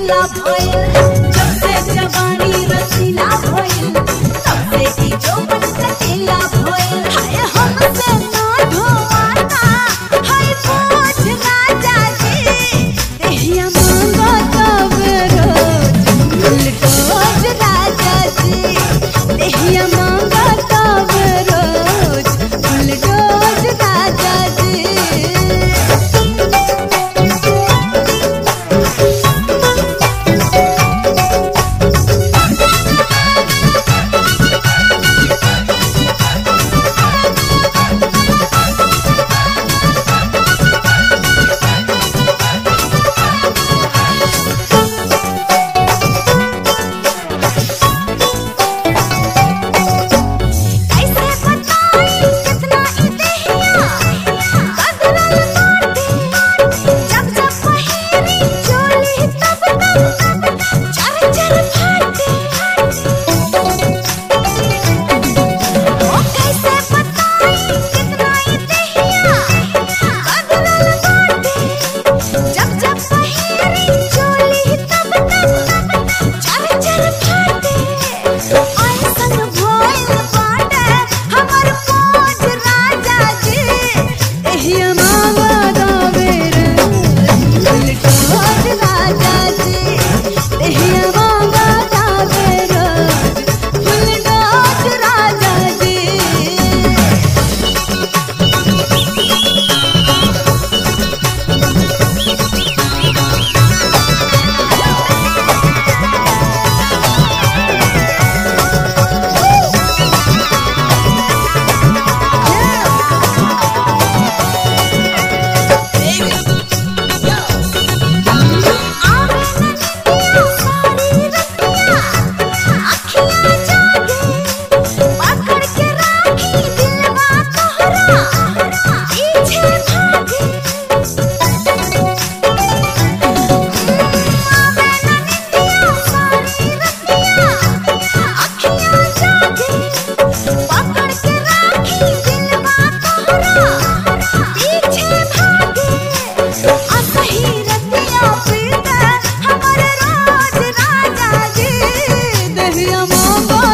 रसीला भइल, जब से जवानी रसीला भइल, तब से ई जौवन कटीला भइल। हाय हमसे ना ढोवाता, हाय बोझ राजा जी, देहिया मांगो तब रोज बुलडोज राजा जी, देहिया मांगो तब रोज बुलडोज राजा जी। हमर रोज राजा जी, देहिया मांगो